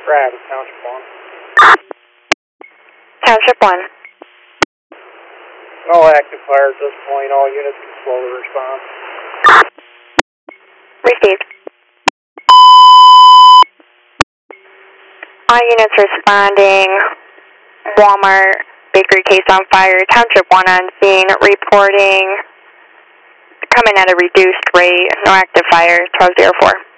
Brad, Township 1. Township 1. No active fire at this point. All units can slowly respond. Received. All units responding. Walmart bakery case on fire. Township 1 on scene. Reporting. Coming at a reduced rate. No active fire. 1204.